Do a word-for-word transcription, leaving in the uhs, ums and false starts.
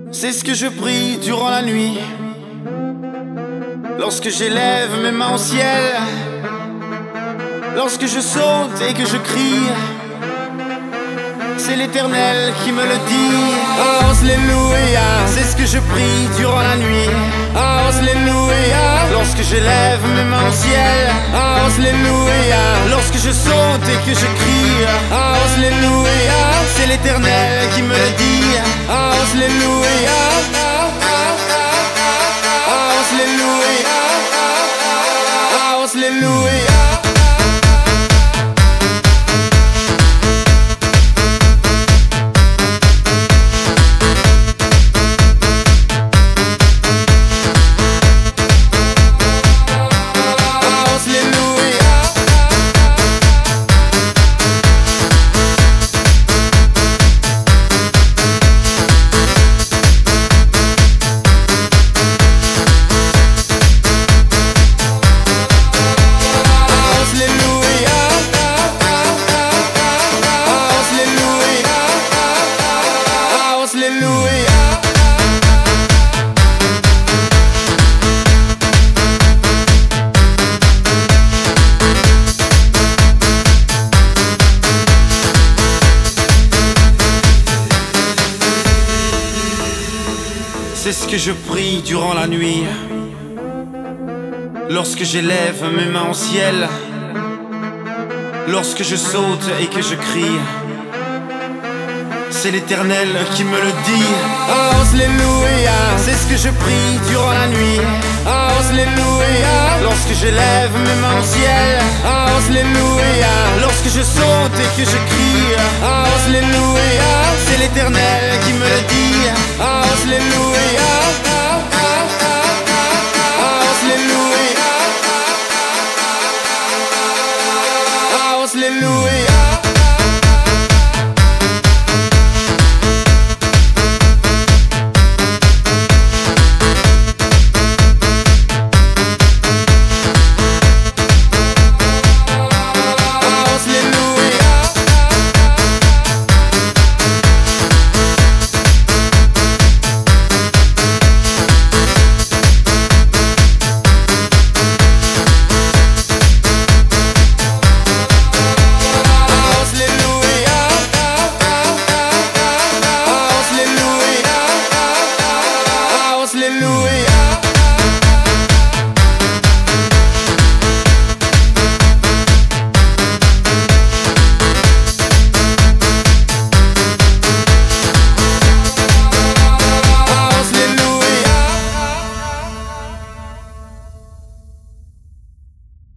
C'est ce que je prie durant la nuit, lorsque j'élève mes mains au ciel, lorsque je saute et que je crie. C'est l'Éternel qui me le dit. Alléluia. C'est ce que je prie durant la nuit. Alléluia. Lorsque j'élève mes mains au ciel. Alléluia. Lorsque je saute et que je crie. Alléluia. C'est l'Éternel qui me le dit. Alléluia. Alléluia. Alléluia. C'est ce que je prie durant la nuit, lorsque j'élève mes mains au ciel, lorsque je saute et que je crie. C'est l'Éternel qui me le dit. Alléluia. C'est ce que je prie durant la nuit. Alléluia. Lorsque j'élève mes mains au ciel. Alléluia. Lorsque je saute et que je crie. Alléluia. C'est l'Éternel qui me le dit.